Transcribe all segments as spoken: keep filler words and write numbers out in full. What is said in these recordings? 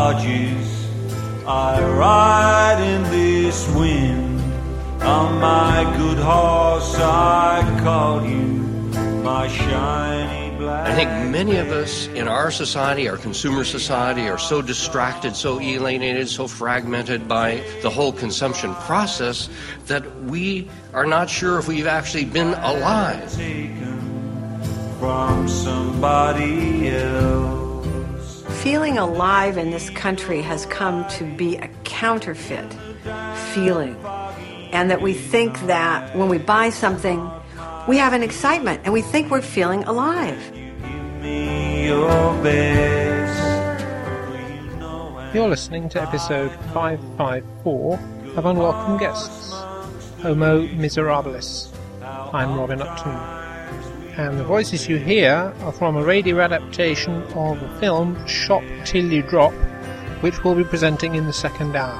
barges, I ride in this wind. On my good horse I call you my shiny black. I think many of us in our society, our consumer society, are so distracted, so alienated, so fragmented by the whole consumption process that we are not sure if we've actually been alive. Taken from somebody else. Feeling alive in this country has come to be a counterfeit feeling. And that we think that when we buy something, we have an excitement and we think we're feeling alive. Give me your best. You're listening to episode five fifty-four of Unwelcome Guests, Homo Miserabilis. I'm Robin Upton. And the voices you hear are from a radio adaptation of the film Shop Till You Drop, which we'll be presenting in the second hour.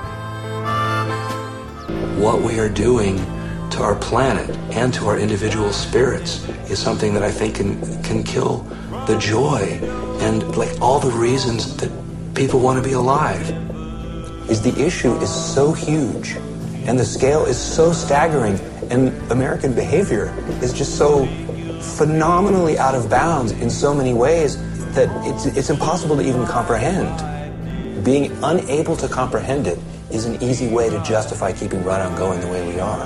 What we are doing to our planet and to our individual spirits is something that I think can can kill the joy and like all the reasons that people want to be alive. Is the issue is so huge and the scale is so staggering and American behavior is just so phenomenally out of bounds in so many ways that it's, it's impossible to even comprehend. Being unable to comprehend it is an easy way to justify keeping right on going the way we are.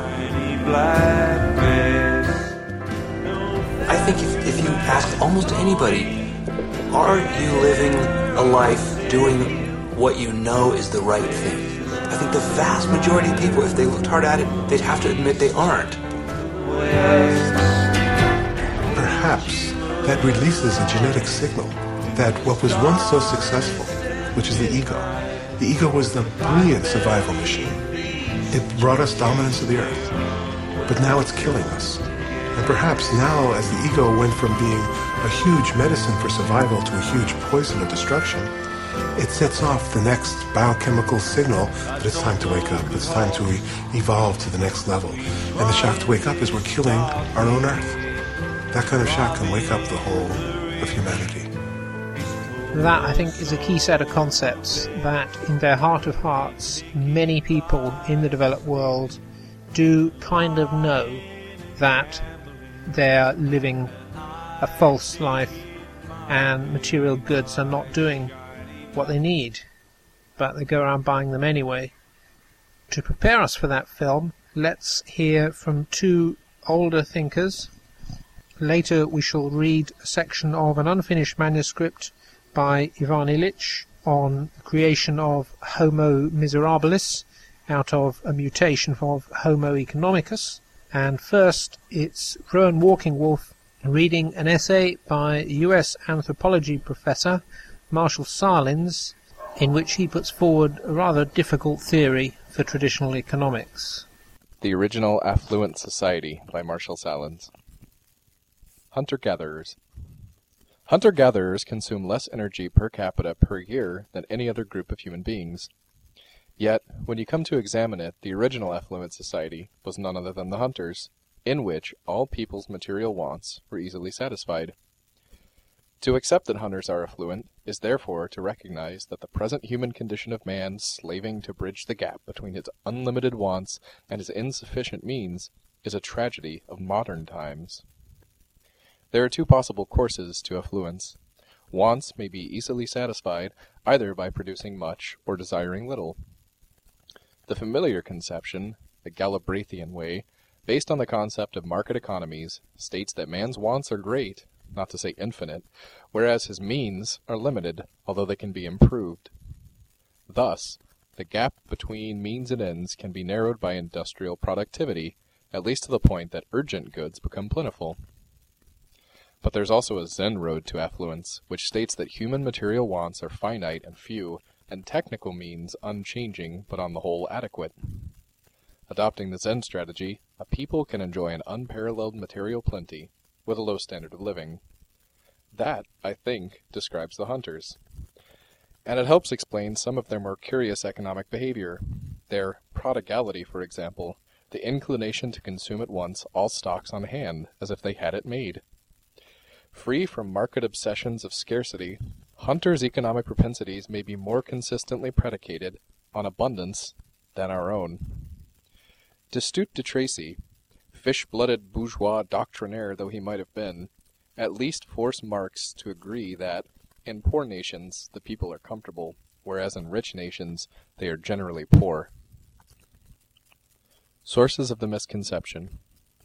I think if, if you ask almost anybody, are you living a life doing what you know is the right thing? I think the vast majority of people, if they looked hard at it, they'd have to admit they aren't. Perhaps that releases a genetic signal that what was once so successful, which is the ego, the ego was the brilliant survival machine. It brought us dominance of the earth, but now it's killing us. And perhaps now, as the ego went from being a huge medicine for survival to a huge poison of destruction, it sets off the next biochemical signal that it's time to wake up. It's time to re- evolve to the next level. And the shock to wake up is we're killing our own earth. That kind of shock can wake up the whole of humanity. That, I think, is a key set of concepts that, in their heart of hearts, many people in the developed world do kind of know that they're living a false life and material goods are not doing what they need, but they go around buying them anyway. To prepare us for that film, let's hear from two older thinkers. Later we shall read a section of an unfinished manuscript by Ivan Illich on the creation of Homo Miserabilis out of a mutation of Homo economicus. And first it's Rowan Walkingwolf reading an essay by U S anthropology professor Marshall Sahlins, in which he puts forward a rather difficult theory for traditional economics. The Original Affluent Society by Marshall Sahlins. Hunter-gatherers. Hunter-gatherers consume less energy per capita per year than any other group of human beings. Yet, when you come to examine it, the original affluent society was none other than the hunters, in which all people's material wants were easily satisfied. To accept that hunters are affluent is therefore to recognize that the present human condition of man slaving to bridge the gap between his unlimited wants and his insufficient means is a tragedy of modern times. There are two possible courses to affluence. Wants may be easily satisfied either by producing much or desiring little. The familiar conception, the Galbraithian way, based on the concept of market economies, states that man's wants are great, not to say infinite, whereas his means are limited, although they can be improved. Thus, the gap between means and ends can be narrowed by industrial productivity, at least to the point that urgent goods become plentiful. But there's also a Zen road to affluence, which states that human material wants are finite and few, and technical means unchanging, but on the whole adequate. Adopting the Zen strategy, a people can enjoy an unparalleled material plenty, with a low standard of living. That, I think, describes the hunters. And it helps explain some of their more curious economic behavior. Their prodigality, for example, the inclination to consume at once all stocks on hand, as if they had it made. Free from market obsessions of scarcity, Hunters' economic propensities may be more consistently predicated on abundance than our own. Destutt de Tracy, fish-blooded bourgeois doctrinaire though he might have been, at least forced Marx to agree that in poor nations the people are comfortable, whereas in rich nations they are generally poor. Sources of the misconception.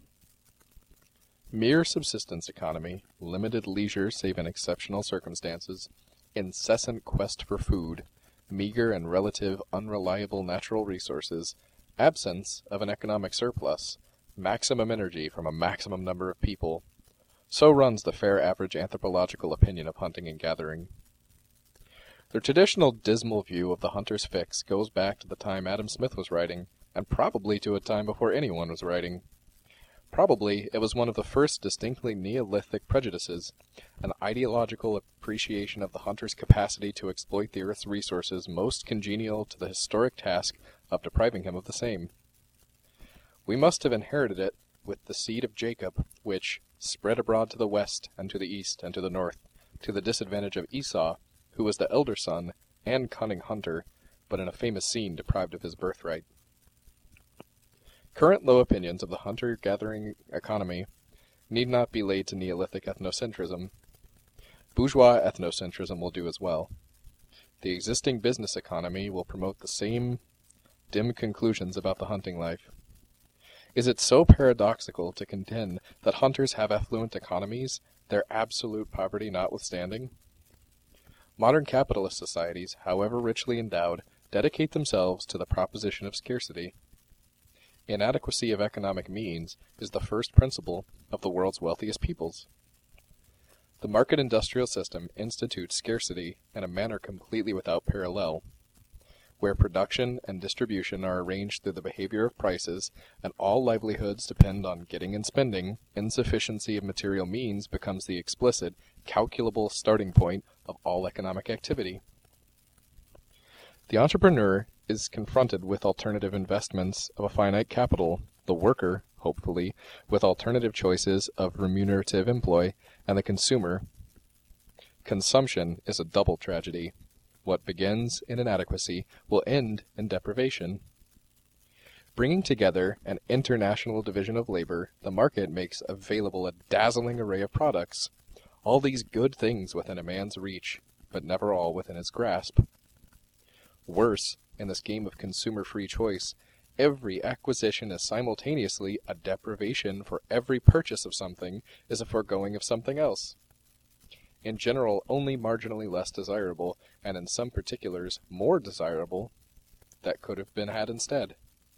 Mere subsistence economy, limited leisure save in exceptional circumstances, incessant quest for food, meager and relative unreliable natural resources, absence of an economic surplus, maximum energy from a maximum number of people. So runs the fair average anthropological opinion of hunting and gathering. The traditional dismal view of the hunter's fix goes back to the time Adam Smith was writing, and probably to a time before anyone was writing. Probably it was one of the first distinctly Neolithic prejudices, an ideological appreciation of the hunter's capacity to exploit the earth's resources most congenial to the historic task of depriving him of the same. We must have inherited it with the seed of Jacob, which spread abroad to the west and to the east and to the north, to the disadvantage of Esau, who was the elder son and cunning hunter, but in a famous scene deprived of his birthright. Current low opinions of the hunter-gathering economy need not be laid to Neolithic ethnocentrism. Bourgeois ethnocentrism will do as well. The existing business economy will promote the same dim conclusions about the hunting life. Is it so paradoxical to contend that hunters have affluent economies, their absolute poverty notwithstanding? Modern capitalist societies, however richly endowed, dedicate themselves to the proposition of scarcity. Inadequacy of economic means is the first principle of the world's wealthiest peoples. The market industrial system institutes scarcity in a manner completely without parallel, where production and distribution are arranged through the behavior of prices, and all livelihoods depend on getting and spending. Insufficiency of material means becomes the explicit, calculable starting point of all economic activity. The entrepreneur is confronted with alternative investments of a finite capital, the worker, hopefully, with alternative choices of remunerative employ, and the consumer. Consumption is a double tragedy. What begins in inadequacy will end in deprivation. Bringing together an international division of labor, the market makes available a dazzling array of products, all these good things within a man's reach, but never all within his grasp. Worse, in this game of consumer free choice, every acquisition is simultaneously a deprivation, for every purchase of something is a foregoing of something else. In general, only marginally less desirable, and in some particulars more desirable, that could have been had instead.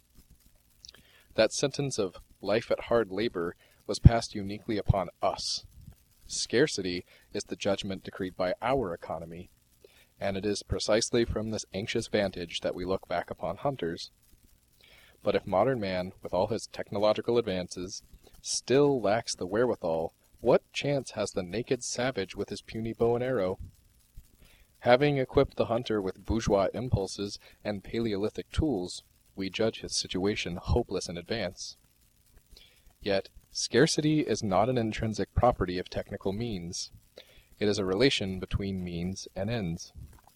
That sentence of life at hard labor was passed uniquely upon us. Scarcity is the judgment decreed by our economy, and it is precisely from this anxious vantage that we look back upon hunters. But if modern man, with all his technological advances, still lacks the wherewithal, what chance has the naked savage with his puny bow and arrow? Having equipped the hunter with bourgeois impulses and Paleolithic tools, we judge his situation hopeless in advance. Yet, scarcity is not an intrinsic property of technical means. It is a relation between means and ends.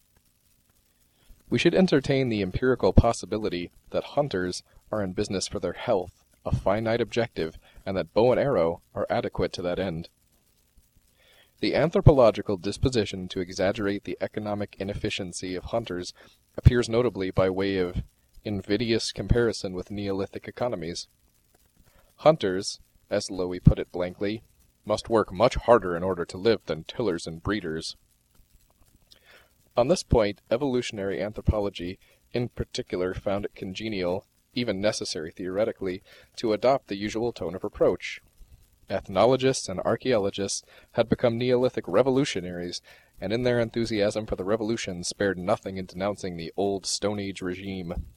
We should entertain the empirical possibility that hunters are in business for their health, a finite objective, and that bow and arrow are adequate to that end. The anthropological disposition to exaggerate the economic inefficiency of hunters appears notably by way of invidious comparison with Neolithic economies. Hunters, as Lowy put it blankly, must work much harder in order to live than tillers and breeders. On this point, evolutionary anthropology in particular found it congenial, even necessary theoretically, to adopt the usual tone of reproach. Ethnologists and archaeologists had become Neolithic revolutionaries, and in their enthusiasm for the revolution spared nothing in denouncing the old Stone Age regime.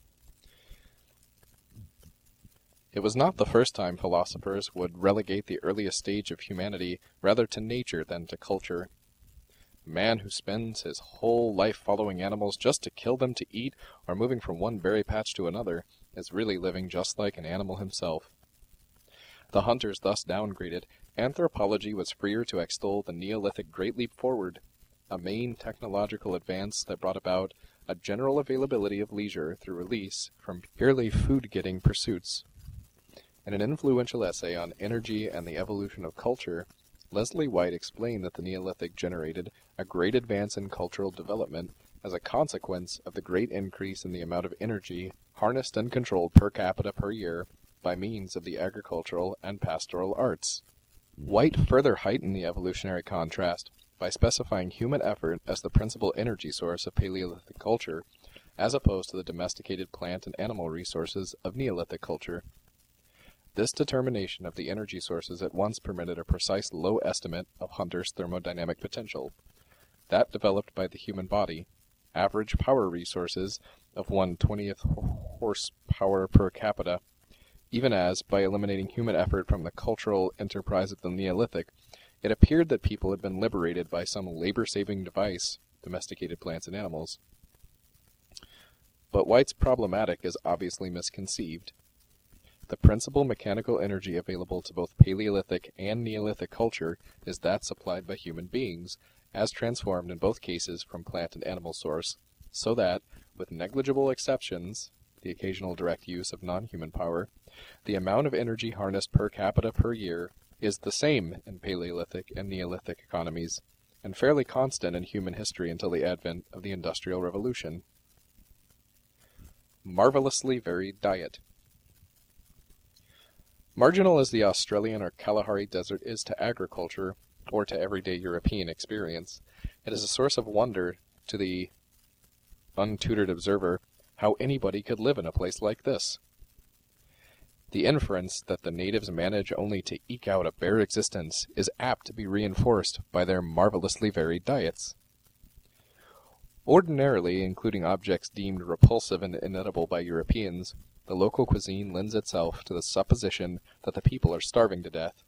It was not the first time philosophers would relegate the earliest stage of humanity rather to nature than to culture. A man who spends his whole life following animals just to kill them to eat, or moving from one berry patch to another, is really living just like an animal himself. The hunters thus downgraded, anthropology was freer to extol the Neolithic great leap forward. a main technological advance that brought about a general availability of leisure through release from purely food-getting pursuits. In an influential essay on energy and the evolution of culture, Leslie White explained that the Neolithic generated a great advance in cultural development as a consequence of the great increase in the amount of energy harnessed and controlled per capita per year by means of the agricultural and pastoral arts. White further heightened the evolutionary contrast by specifying human effort as the principal energy source of Paleolithic culture, as opposed to the domesticated plant and animal resources of Neolithic culture. This determination of the energy sources at once permitted a precise low estimate of hunters' thermodynamic potential. That developed by the human body, average power resources of one twentieth horsepower per capita, even as, by eliminating human effort from the cultural enterprise of the Neolithic, it appeared that people had been liberated by some labor-saving device, domesticated plants and animals. But White's problematic is obviously misconceived. The principal mechanical energy available to both Paleolithic and Neolithic culture is that supplied by human beings, as transformed in both cases from plant and animal source, so that, with negligible exceptions, the occasional direct use of non-human power, the amount of energy harnessed per capita per year is the same in Paleolithic and Neolithic economies, and fairly constant in human history until the advent of the Industrial Revolution. Marvelously varied diet. Marginal as the Australian or Kalahari Desert is to agriculture, or to everyday European experience, it is a source of wonder to the untutored observer how anybody could live in a place like this. The inference that the natives manage only to eke out a bare existence is apt to be reinforced by their marvelously varied diets. Ordinarily, including objects deemed repulsive and inedible by Europeans, the local cuisine lends itself to the supposition that the people are starving to death.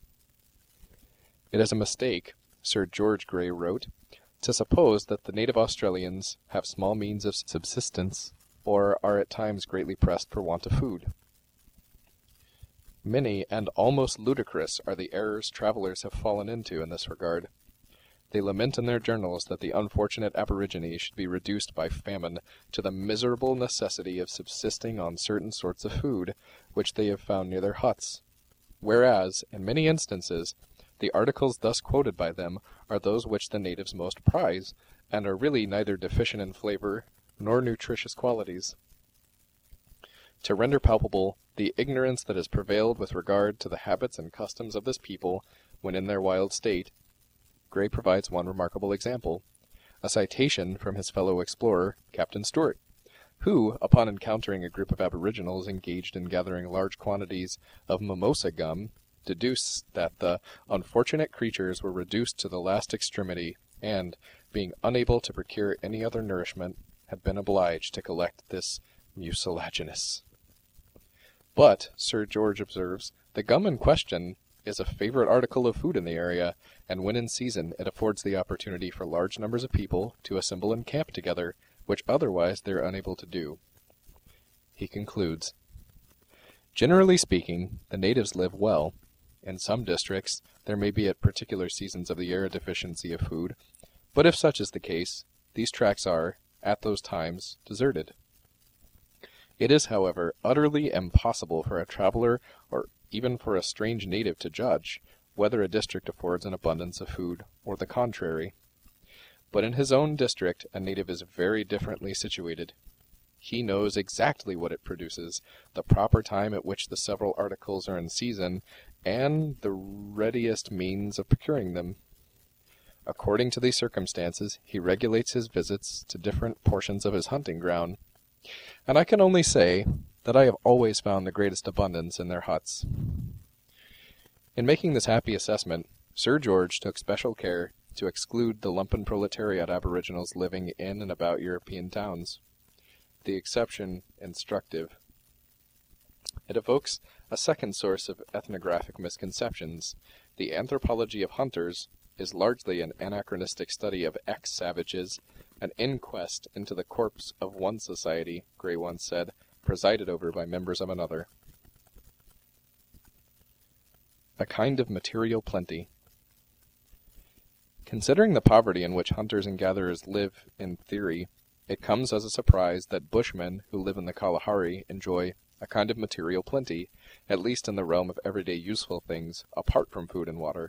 It is a mistake, Sir George Grey wrote, to suppose that the native Australians have small means of subsistence, or are at times greatly pressed for want of food. Many and almost ludicrous are the errors travellers have fallen into in this regard. They lament in their journals that the unfortunate aborigines should be reduced by famine to the miserable necessity of subsisting on certain sorts of food which they have found near their huts, whereas, in many instances, the articles thus quoted by them are those which the natives most prize, and are really neither deficient in flavour nor nutritious qualities. To render palpable the ignorance that has prevailed with regard to the habits and customs of this people when in their wild state, Gray provides one remarkable example, a citation from his fellow explorer, Captain Stewart, who, upon encountering a group of aboriginals engaged in gathering large quantities of mimosa gum, deduced that the unfortunate creatures were reduced to the last extremity, and, being unable to procure any other nourishment, had been obliged to collect this mucilaginous. But, Sir George observes, the gum in question is a favorite article of food in the area, and when in season it affords the opportunity for large numbers of people to assemble and camp together, which otherwise they are unable to do. He concludes, generally speaking, the natives live well. In some districts there may be at particular seasons of the year a deficiency of food, but if such is the case, these tracts are, at those times, deserted. It is, however, utterly impossible for a traveller, or even for a strange native, to judge whether a district affords an abundance of food, or the contrary. But in his own district a native is very differently situated. He knows exactly what it produces, the proper time at which the several articles are in season, and the readiest means of procuring them. According to these circumstances, he regulates his visits to different portions of his hunting ground, and I can only say that I have always found the greatest abundance in their huts. In making this happy assessment, Sir George took special care to exclude the lumpen proletariat aboriginals living in and about European towns. The exception instructive. It evokes a second source of ethnographic misconceptions. The anthropology of hunters is largely an anachronistic study of ex-savages, an inquest into the corpse of one society, Gray once said, presided over by members of another. A kind of material plenty. Considering the poverty in which hunters and gatherers live in theory, it comes as a surprise that bushmen who live in the Kalahari enjoy a kind of material plenty, at least in the realm of everyday useful things, apart from food and water.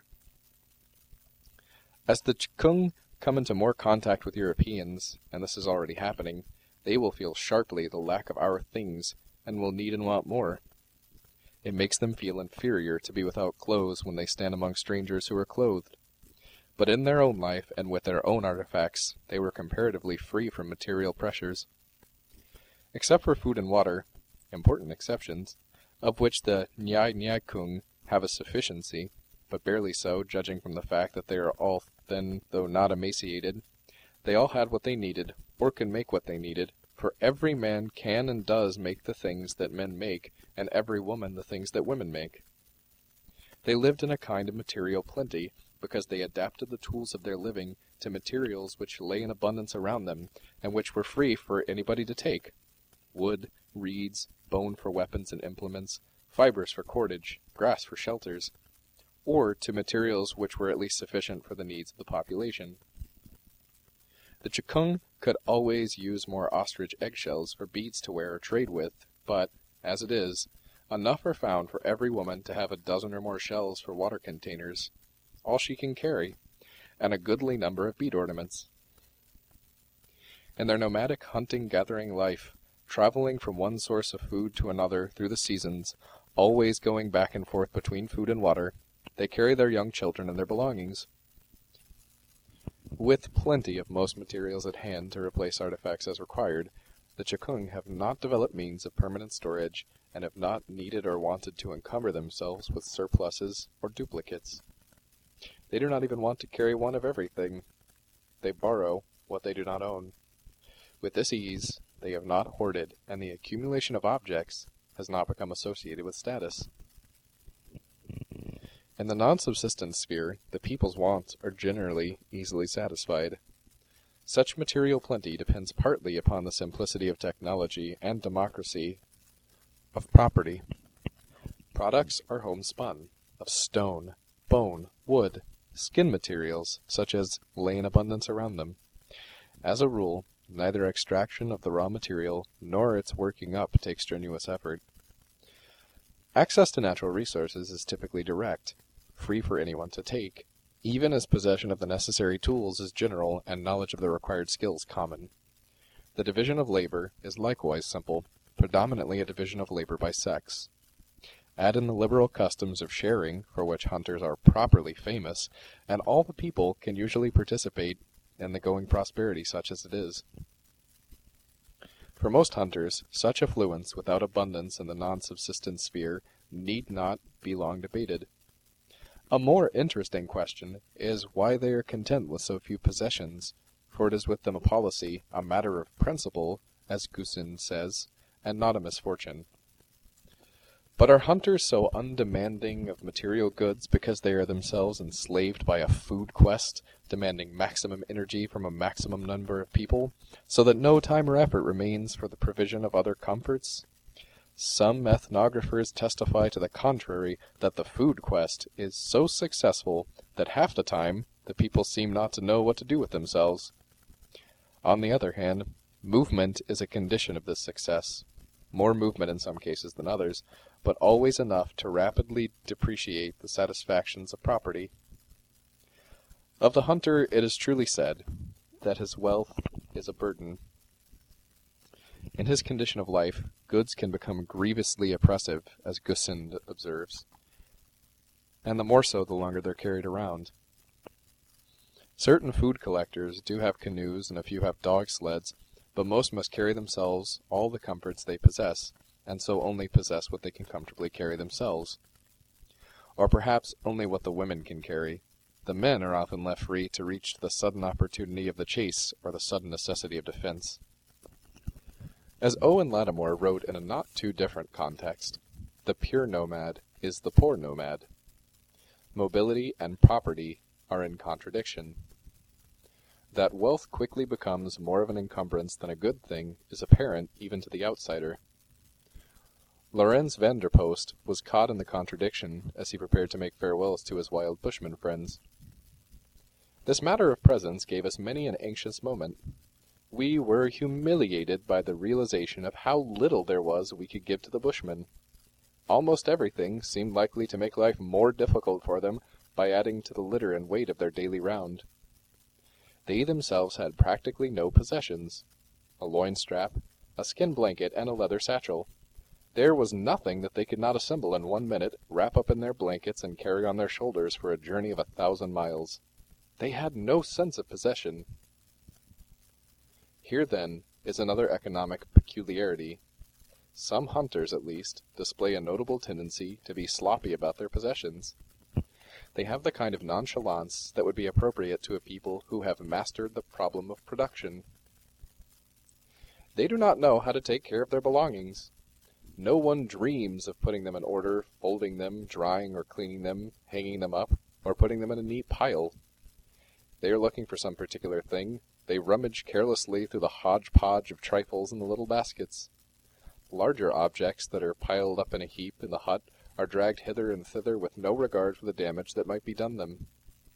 As the Chikung come into more contact with Europeans, and this is already happening, they will feel sharply the lack of our things, and will need and want more. It makes them feel inferior to be without clothes when they stand among strangers who are clothed. But in their own life, and with their own artifacts, they were comparatively free from material pressures. Except for food and water, important exceptions, of which the Nyai Nyai Kung have a sufficiency, but barely so, judging from the fact that they are all thin, though not emaciated, they all had what they needed, or could make what they needed, for every man can and does make the things that men make, and every woman the things that women make. They lived in a kind of material plenty, because they adapted the tools of their living to materials which lay in abundance around them, and which were free for anybody to take. Wood, reeds, bone for weapons and implements, fibers for cordage, grass for shelters, or to materials which were at least sufficient for the needs of the population. The Chikung could always use more ostrich eggshells for beads to wear or trade with, but, as it is, enough are found for every woman to have a dozen or more shells for water containers, all she can carry, and a goodly number of bead ornaments. In their nomadic hunting-gathering life, traveling from one source of food to another through the seasons, always going back and forth between food and water, they carry their young children and their belongings. With plenty of most materials at hand to replace artifacts as required, the Chikung have not developed means of permanent storage, and have not needed or wanted to encumber themselves with surpluses or duplicates. They do not even want to carry one of everything. They borrow what they do not own. With this ease, they have not hoarded, and the accumulation of objects has not become associated with status. In the non-subsistence sphere, the people's wants are generally easily satisfied. Such material plenty depends partly upon the simplicity of technology and democracy of property. Products are homespun, of stone, bone, wood, skin materials, such as lay in abundance around them. As a rule, neither extraction of the raw material nor its working up takes strenuous effort. Access to natural resources is typically direct, free for anyone to take, even as possession of the necessary tools is general and knowledge of the required skills common. The division of labor is likewise simple, predominantly a division of labor by sex. Add in the liberal customs of sharing, for which hunters are properly famous, and all the people can usually participate in the going prosperity such as it is. For most hunters, such affluence without abundance in the non-subsistence sphere need not be long debated. A more interesting question is why they are content with so few possessions, for it is with them a policy, a matter of principle, as Gusin says, and not a misfortune. But are hunters so undemanding of material goods because they are themselves enslaved by a food quest, demanding maximum energy from a maximum number of people, so that no time or effort remains for the provision of other comforts? Some ethnographers testify to the contrary, that the food quest is so successful that half the time the people seem not to know what to do with themselves. On the other hand, movement is a condition of this success. More movement in some cases than others, but always enough to rapidly depreciate the satisfactions of property. Of the hunter it is truly said that his wealth is a burden. In his condition of life, goods can become grievously oppressive, as Gussind observes, and the more so the longer they're carried around. Certain food collectors do have canoes and a few have dog sleds, but most must carry themselves all the comforts they possess, and so only possess what they can comfortably carry themselves. Or perhaps only what the women can carry. The men are often left free to reach the sudden opportunity of the chase or the sudden necessity of defense. As Owen Lattimore wrote in a not too different context, the pure nomad is the poor nomad. Mobility and property are in contradiction. That wealth quickly becomes more of an encumbrance than a good thing is apparent even to the outsider. Lorenz van der Post was caught in the contradiction as he prepared to make farewells to his wild bushman friends. This matter of presents gave us many an anxious moment. We were humiliated by the realization of how little there was we could give to the Bushmen. Almost everything seemed likely to make life more difficult for them by adding to the litter and weight of their daily round. They themselves had practically no possessions. A loin strap, a skin blanket, and a leather satchel. There was nothing that they could not assemble in one minute, wrap up in their blankets, and carry on their shoulders for a journey of a thousand miles. They had no sense of possession. Here, then, is another economic peculiarity. Some hunters, at least, display a notable tendency to be sloppy about their possessions. They have the kind of nonchalance that would be appropriate to a people who have mastered the problem of production. They do not know how to take care of their belongings. No one dreams of putting them in order, folding them, drying or cleaning them, hanging them up, or putting them in a neat pile. They are looking for some particular thing. They rummage carelessly through the hodgepodge of trifles in the little baskets. Larger objects that are piled up in a heap in the hut are dragged hither and thither with no regard for the damage that might be done them.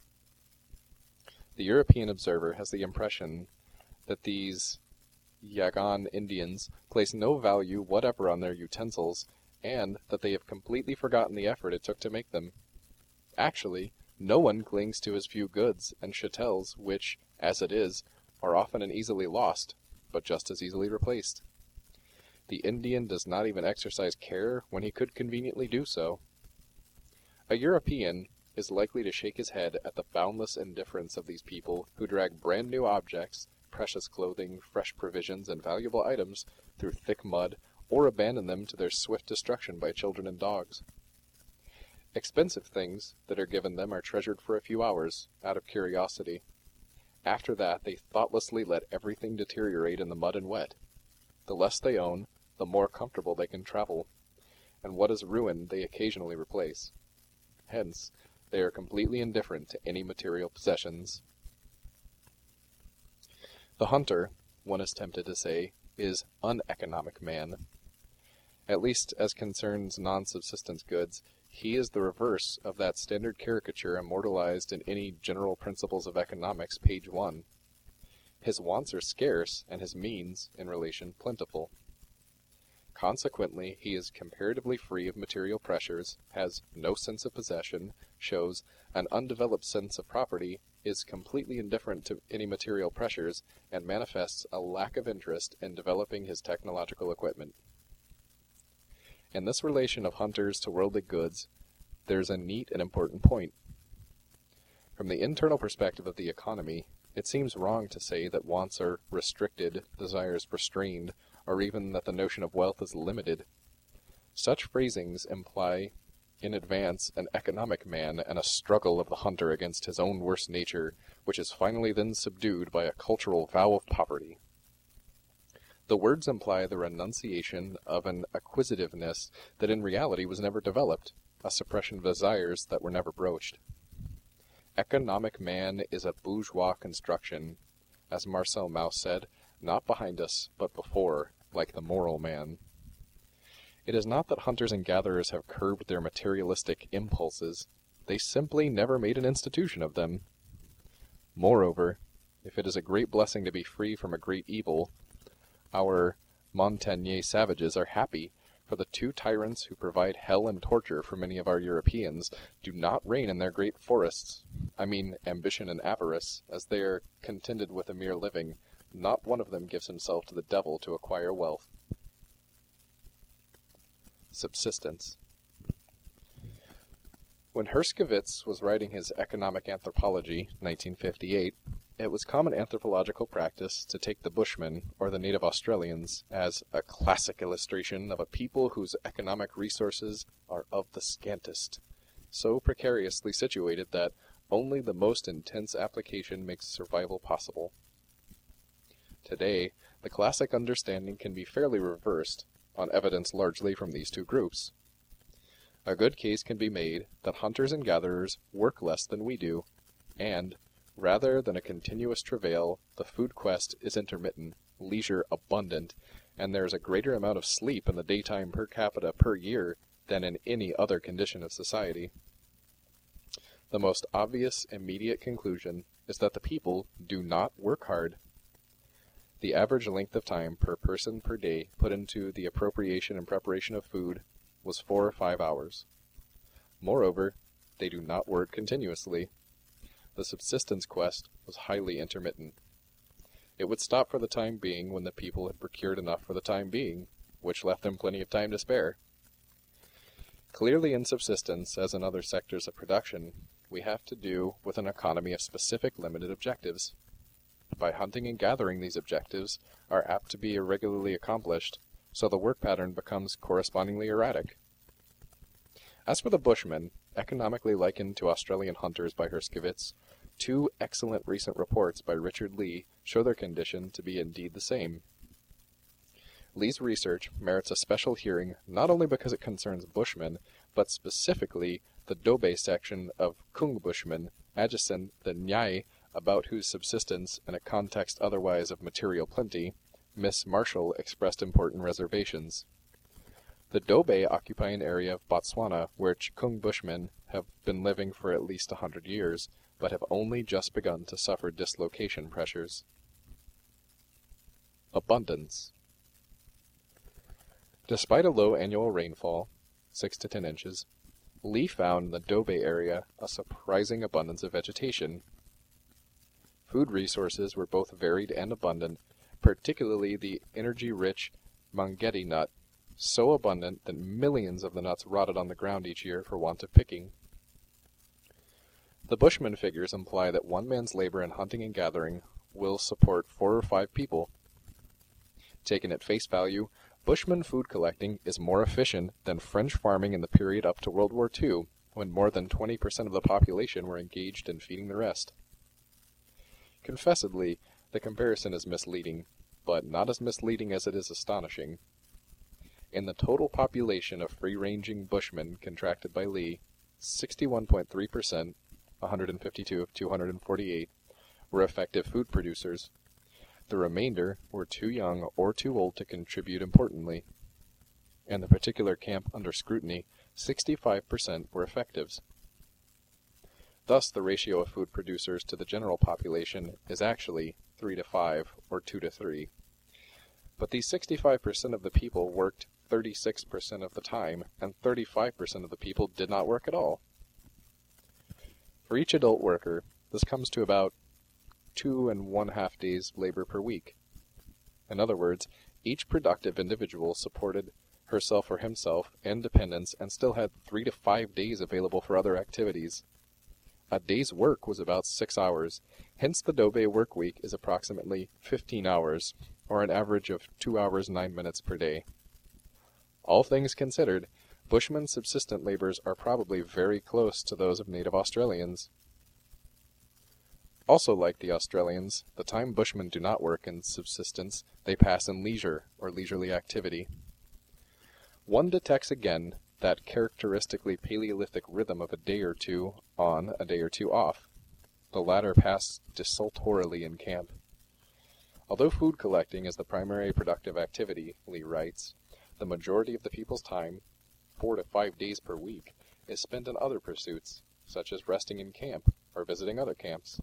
The European observer has the impression that these Yagan Indians place no value whatever on their utensils, and that they have completely forgotten the effort it took to make them. Actually, no one clings to his few goods and chattels, which, as it is, are often and easily lost, but just as easily replaced. The Indian does not even exercise care when he could conveniently do so. A European is likely to shake his head at the boundless indifference of these people who drag brand new objects, precious clothing, fresh provisions, and valuable items through thick mud, or abandon them to their swift destruction by children and dogs. Expensive things that are given them are treasured for a few hours, out of curiosity. After that they thoughtlessly let everything deteriorate in the mud and wet. The less they own, the more comfortable they can travel, and what is ruined they occasionally replace. Hence, they are completely indifferent to any material possessions. The hunter, one is tempted to say, is uneconomic man. At least as concerns non-subsistence goods, he is the reverse of that standard caricature immortalized in any General Principles of Economics, page one. His wants are scarce, and his means, in relation, plentiful. Consequently, he is comparatively free of material pressures, has no sense of possession, shows an undeveloped sense of property, is completely indifferent to any material pressures, and manifests a lack of interest in developing his technological equipment. In this relation of hunters to worldly goods, there is a neat and important point. From the internal perspective of the economy, it seems wrong to say that wants are restricted, desires restrained, or even that the notion of wealth is limited. Such phrasings imply in advance an economic man and a struggle of the hunter against his own worst nature, which is finally then subdued by a cultural vow of poverty. The words imply the renunciation of an acquisitiveness that in reality was never developed, a suppression of desires that were never broached. Economic man is a bourgeois construction, as Marcel Mauss said, not behind us, but before, like the moral man. It is not that hunters and gatherers have curbed their materialistic impulses. They simply never made an institution of them. Moreover, if it is a great blessing to be free from a great evil, our Montagnier savages are happy, for the two tyrants who provide hell and torture for many of our Europeans do not reign in their great forests. I mean ambition and avarice, as they are contented with a mere living. Not one of them gives himself to the devil to acquire wealth. Subsistence. When Herskovits was writing his Economic Anthropology, nineteen fifty-eight, it was common anthropological practice to take the Bushmen, or the native Australians, as a classic illustration of a people whose economic resources are of the scantest, so precariously situated that only the most intense application makes survival possible. Today, the classic understanding can be fairly reversed, on evidence largely from these two groups. A good case can be made that hunters and gatherers work less than we do, and, rather than a continuous travail, the food quest is intermittent, leisure abundant, and there is a greater amount of sleep in the daytime per capita per year than in any other condition of society. The most obvious, immediate conclusion is that the people do not work hard. The average length of time per person per day put into the appropriation and preparation of food was four or five hours. Moreover, they do not work continuously. The subsistence quest was highly intermittent. It would stop for the time being when the people had procured enough for the time being, which left them plenty of time to spare. Clearly in subsistence, as in other sectors of production, we have to do with an economy of specific limited objectives. By hunting and gathering, these objectives are apt to be irregularly accomplished, so the work pattern becomes correspondingly erratic. As for the Bushmen, economically likened to Australian hunters by Herskovits, two excellent recent reports by Richard Lee show their condition to be indeed the same. Lee's research merits a special hearing not only because it concerns Bushmen, but specifically the Dobe section of Kung Bushmen, adjacent the Nyai, about whose subsistence, in a context otherwise of material plenty, Miss Marshall expressed important reservations. The Dobe occupy an area of Botswana which Kung Bushmen have been living for at least a hundred years, but have only just begun to suffer dislocation pressures. Abundance. Despite a low annual rainfall, six to ten inches, Lee found in the Dobe area a surprising abundance of vegetation. Food resources were both varied and abundant, particularly the energy-rich mangeti nut, so abundant that millions of the nuts rotted on the ground each year for want of picking. The Bushman figures imply that one man's labor in hunting and gathering will support four or five people. Taken at face value, Bushman food collecting is more efficient than French farming in the period up to World War Two, when more than twenty percent of the population were engaged in feeding the rest. Confessedly, the comparison is misleading, but not as misleading as it is astonishing. In the total population of free-ranging Bushmen contracted by Lee, sixty-one point three percent, one hundred fifty-two of two hundred forty-eight, were effective food producers. The remainder were too young or too old to contribute importantly. In the particular camp under scrutiny, sixty-five percent were effectives. Thus, the ratio of food producers to the general population is actually three to five, or two to three. But these sixty-five percent of the people worked thirty-six percent of the time, and thirty-five percent of the people did not work at all. For each adult worker, this comes to about two and one-half days labor per week. In other words, each productive individual supported herself or himself and dependents and still had three to five days available for other activities. A day's work was about six hours, hence the Dobe work week is approximately fifteen hours, or an average of two hours nine minutes per day. All things considered, Bushman subsistent labors are probably very close to those of native Australians. Also like the Australians, the time Bushmen do not work in subsistence, they pass in leisure, or leisurely activity. One detects again that characteristically Paleolithic rhythm of a day or two on, a day or two off. The latter pass desultorily in camp. Although food collecting is the primary productive activity, Lee writes, the majority of the people's time, four to five days per week, is spent in other pursuits, such as resting in camp or visiting other camps.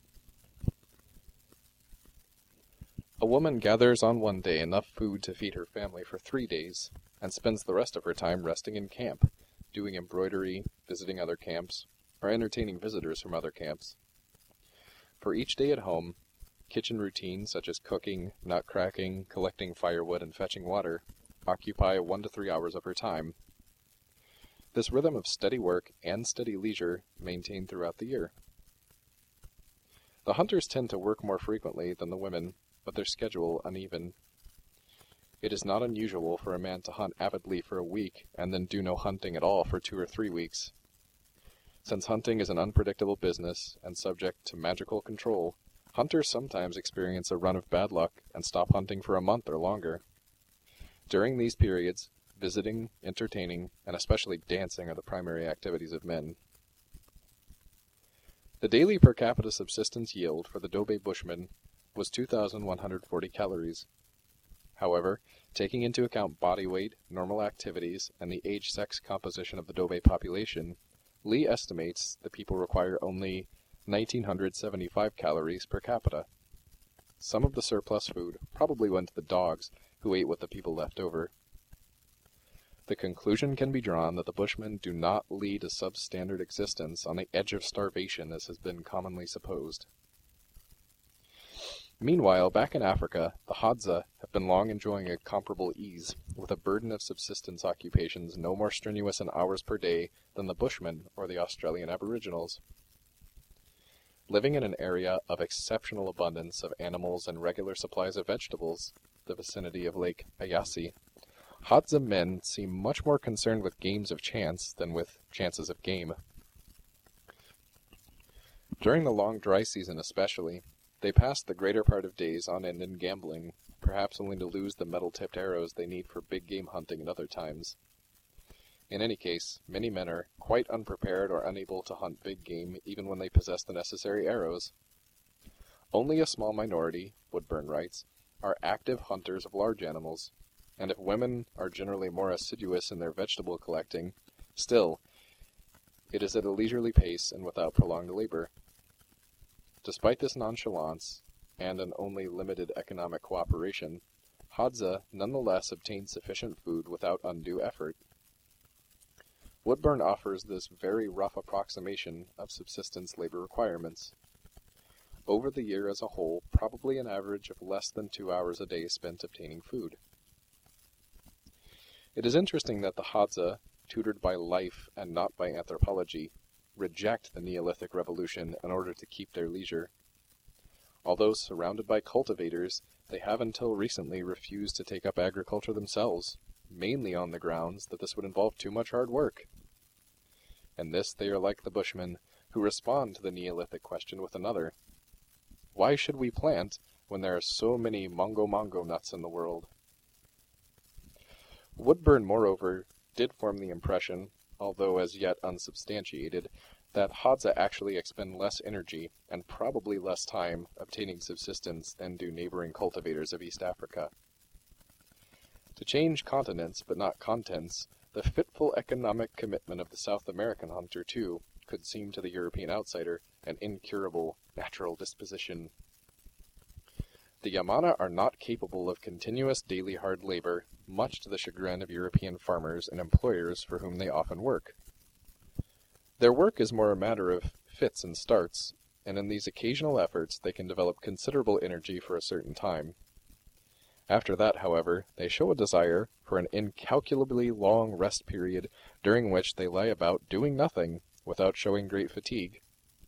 A woman gathers on one day enough food to feed her family for three days, and spends the rest of her time resting in camp, doing embroidery, visiting other camps, or entertaining visitors from other camps. For each day at home, kitchen routines such as cooking, nut cracking, collecting firewood, and fetching water occupy one to three hours of her time. This rhythm of steady work and steady leisure maintained throughout the year. The hunters tend to work more frequently than the women, but their schedule uneven. It is not unusual for a man to hunt avidly for a week and then do no hunting at all for two or three weeks. Since hunting is an unpredictable business and subject to magical control, hunters sometimes experience a run of bad luck and stop hunting for a month or longer. During these periods, visiting, entertaining, and especially dancing are the primary activities of men. The daily per capita subsistence yield for the Dobe Bushman was two thousand one hundred forty calories. However, taking into account body weight, normal activities, and the age-sex composition of the Dobe population, Lee estimates the people require only one thousand nine hundred seventy-five calories per capita. Some of the surplus food probably went to the dogs, who ate what the people left over. The conclusion can be drawn that the Bushmen do not lead a substandard existence on the edge of starvation as has been commonly supposed. Meanwhile, back in Africa, the Hadza have been long enjoying a comparable ease, with a burden of subsistence occupations no more strenuous in hours per day than the Bushmen or the Australian Aboriginals. Living in an area of exceptional abundance of animals and regular supplies of vegetables, the vicinity of Lake Eyasi, Hadza men seem much more concerned with games of chance than with chances of game. During the long dry season especially, they pass the greater part of days on end in gambling, perhaps only to lose the metal-tipped arrows they need for big game hunting at other times. In any case, many men are quite unprepared or unable to hunt big game even when they possess the necessary arrows. Only a small minority, Woodburn writes, are active hunters of large animals, and if women are generally more assiduous in their vegetable collecting, still, it is at a leisurely pace and without prolonged labor. Despite this nonchalance, and an only limited economic cooperation, Hadza nonetheless obtained sufficient food without undue effort. Woodburn offers this very rough approximation of subsistence labor requirements. Over the year as a whole, probably an average of less than two hours a day spent obtaining food. It is interesting that the Hadza, tutored by life and not by anthropology, reject the Neolithic Revolution in order to keep their leisure. Although surrounded by cultivators, they have until recently refused to take up agriculture themselves, mainly on the grounds that this would involve too much hard work. In this they are like the Bushmen, who respond to the Neolithic question with another. Why should we plant when there are so many mongo-mongo nuts in the world? Woodburn, moreover, did form the impression, although as yet unsubstantiated, that Hadza actually expend less energy and probably less time obtaining subsistence than do neighboring cultivators of East Africa. To change continents but not contents, the fitful economic commitment of the South American hunter, too, could seem to the European outsider an incurable natural disposition. The Yamana are not capable of continuous daily hard labor, much to the chagrin of European farmers and employers for whom they often work. Their work is more a matter of fits and starts, and in these occasional efforts they can develop considerable energy for a certain time. After that, however, they show a desire for an incalculably long rest period during which they lie about doing nothing without showing great fatigue.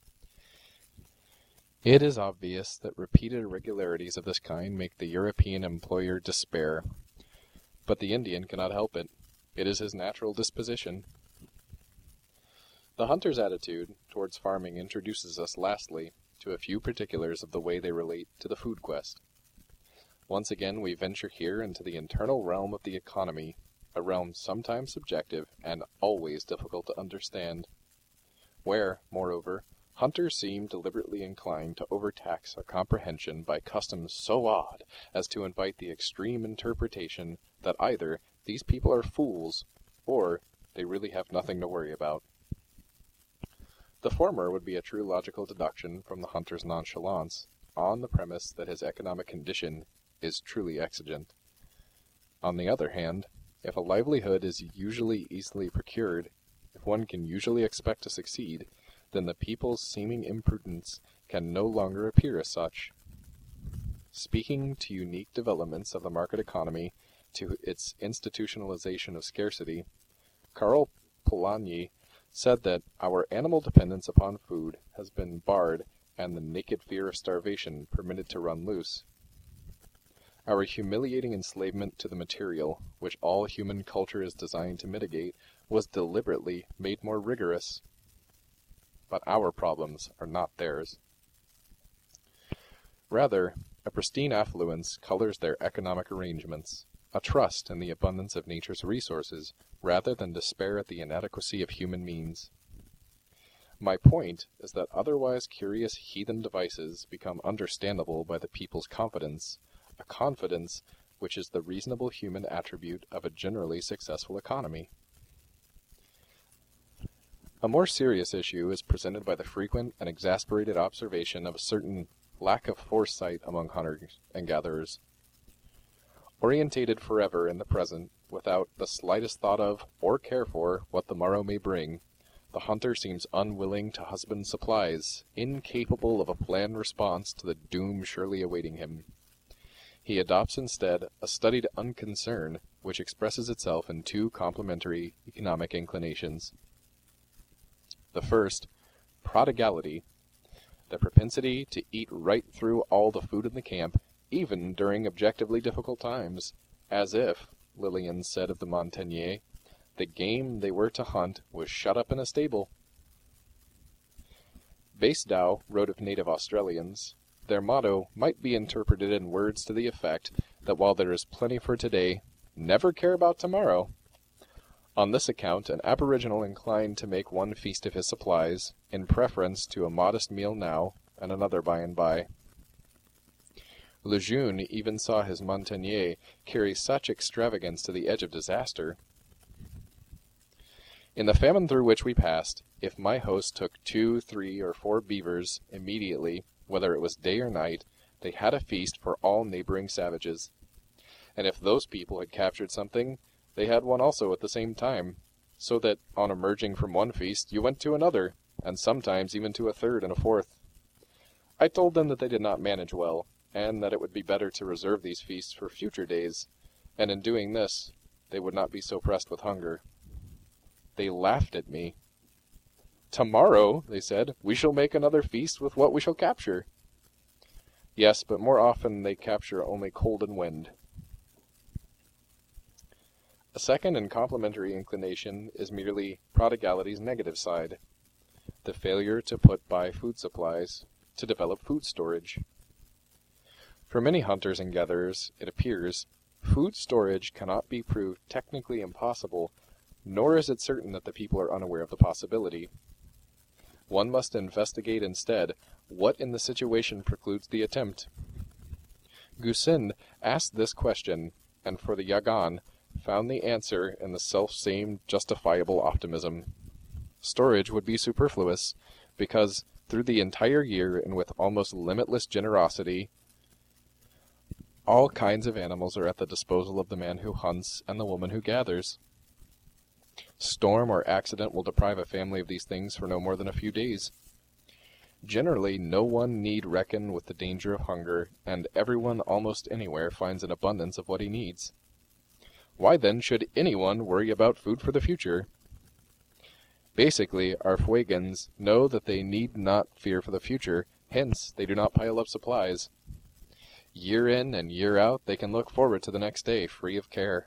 It is obvious that repeated irregularities of this kind make the European employer despair, but the Indian cannot help it. It is his natural disposition. The hunter's attitude towards farming introduces us, lastly, to a few particulars of the way they relate to the food quest. Once again we venture here into the internal realm of the economy, a realm sometimes subjective and always difficult to understand, where, moreover, hunters seem deliberately inclined to overtax our comprehension by customs so odd as to invite the extreme interpretation that either these people are fools, or they really have nothing to worry about. The former would be a true logical deduction from the hunter's nonchalance, on the premise that his economic condition is truly exigent. On the other hand, if a livelihood is usually easily procured, if one can usually expect to succeed, then the people's seeming imprudence can no longer appear as such. Speaking to unique developments of the market economy, to its institutionalization of scarcity, Karl Polanyi said that our animal dependence upon food has been barred and the naked fear of starvation permitted to run loose. Our humiliating enslavement to the material, which all human culture is designed to mitigate, was deliberately made more rigorous. But our problems are not theirs. Rather, a pristine affluence colors their economic arrangements, a trust in the abundance of nature's resources, rather than despair at the inadequacy of human means. My point is that otherwise curious heathen devices become understandable by the people's confidence, a confidence which is the reasonable human attribute of a generally successful economy. A more serious issue is presented by the frequent and exasperated observation of a certain lack of foresight among hunters and gatherers. Orientated forever in the present, without the slightest thought of, or care for, what the morrow may bring, the hunter seems unwilling to husband supplies, incapable of a planned response to the doom surely awaiting him. He adopts instead a studied unconcern, which expresses itself in two complementary economic inclinations. The first, prodigality, the propensity to eat right through all the food in the camp, even during objectively difficult times, as if, Lillian said of the Montagnais, the game they were to hunt was shut up in a stable. Basedow wrote of native Australians, their motto might be interpreted in words to the effect that while there is plenty for today, never care about tomorrow. On this account, an aboriginal inclined to make one feast of his supplies, in preference to a modest meal now, and another by and by. Lejeune even saw his Montagnais carry such extravagance to the edge of disaster. In the famine through which we passed, if my host took two, three, or four beavers immediately, whether it was day or night, they had a feast for all neighboring savages. And if those people had captured something, they had one also at the same time, so that, on emerging from one feast, you went to another, and sometimes even to a third and a fourth. I told them that they did not manage well, and that it would be better to reserve these feasts for future days, and in doing this, they would not be so pressed with hunger. They laughed at me. "Tomorrow," they said, "we shall make another feast with what we shall capture." Yes, but more often they capture only cold and wind. A second and complementary inclination is merely prodigality's negative side, the failure to put by food supplies, to develop food storage. For many hunters and gatherers, it appears, food storage cannot be proved technically impossible, nor is it certain that the people are unaware of the possibility. One must investigate instead what in the situation precludes the attempt. Gusin asked this question, and for the Yaghan, found the answer in the self-same justifiable optimism. Storage would be superfluous, because through the entire year and with almost limitless generosity, all kinds of animals are at the disposal of the man who hunts and the woman who gathers. Storm or accident will deprive a family of these things for no more than a few days. Generally, no one need reckon with the danger of hunger, and everyone almost anywhere finds an abundance of what he needs. Why then should anyone worry about food for the future? Basically, our Fuegians know that they need not fear for the future, hence they do not pile up supplies. Year in and year out, they can look forward to the next day free of care.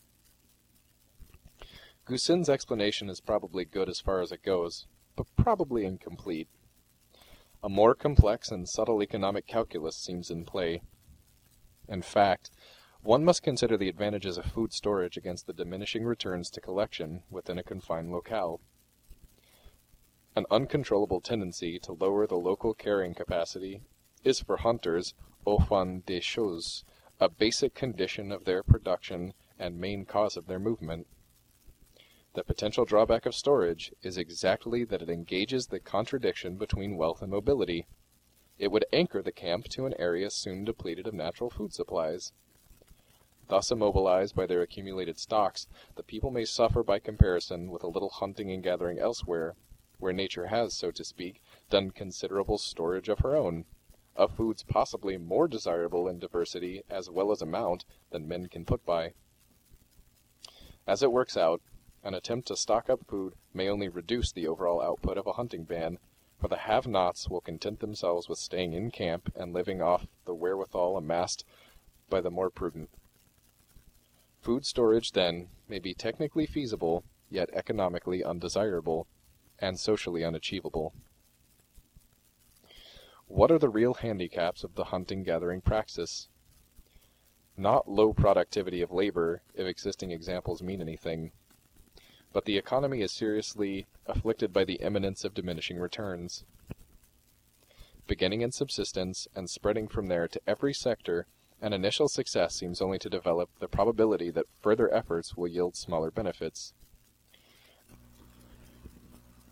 Gusin's explanation is probably good as far as it goes, but probably incomplete. A more complex and subtle economic calculus seems in play. In fact, one must consider the advantages of food storage against the diminishing returns to collection within a confined locale. An uncontrollable tendency to lower the local carrying capacity is for hunters, au fond des choses, a basic condition of their production and main cause of their movement. The potential drawback of storage is exactly that it engages the contradiction between wealth and mobility. It would anchor the camp to an area soon depleted of natural food supplies. Thus immobilized by their accumulated stocks, the people may suffer by comparison with a little hunting and gathering elsewhere, where nature has, so to speak, done considerable storage of her own, of foods possibly more desirable in diversity as well as amount than men can put by. As it works out, an attempt to stock up food may only reduce the overall output of a hunting band, for the have-nots will content themselves with staying in camp and living off the wherewithal amassed by the more prudent. Food storage, then, may be technically feasible, yet economically undesirable, and socially unachievable. What are the real handicaps of the hunting-gathering praxis? Not low productivity of labor, if existing examples mean anything, but the economy is seriously afflicted by the imminence of diminishing returns. Beginning in subsistence and spreading from there to every sector, an initial success seems only to develop the probability that further efforts will yield smaller benefits.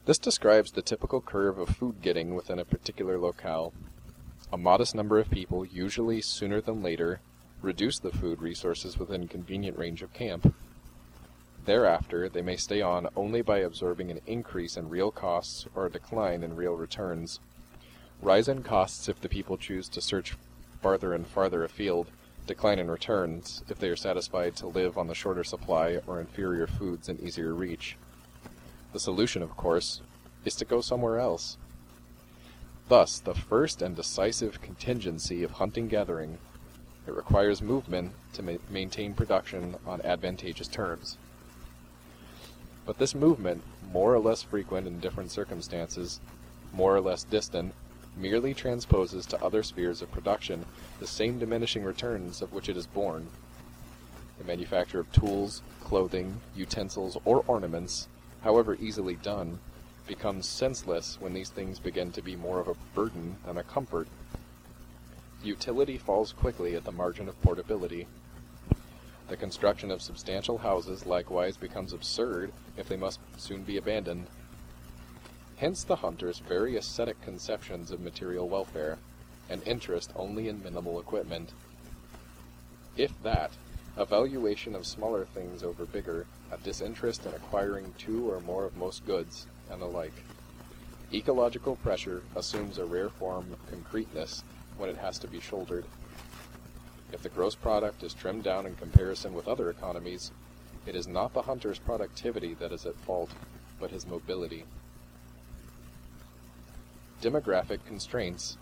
This describes the typical curve of food getting within a particular locale. A modest number of people, usually sooner than later, reduce the food resources within convenient range of camp. Thereafter, they may stay on only by absorbing an increase in real costs or a decline in real returns. Rise in costs if the people choose to search farther and farther afield, decline in returns if they are satisfied to live on the shorter supply or inferior foods in easier reach. The solution, of course, is to go somewhere else. Thus, the first and decisive contingency of hunting-gathering, it requires movement to ma- maintain production on advantageous terms. But this movement, more or less frequent in different circumstances, more or less distant, merely transposes to other spheres of production the same diminishing returns of which it is born. The manufacture of tools, clothing, utensils, or ornaments, however easily done, becomes senseless when these things begin to be more of a burden than a comfort. Utility falls quickly at the margin of portability. The construction of substantial houses likewise becomes absurd if they must soon be abandoned. Hence the hunter's very ascetic conceptions of material welfare, and interest only in minimal equipment. If that, a valuation of smaller things over bigger, a disinterest in acquiring two or more of most goods, and the like. Ecological pressure assumes a rare form of concreteness when it has to be shouldered. If the gross product is trimmed down in comparison with other economies, it is not the hunter's productivity that is at fault, but his mobility. Demographic constraints.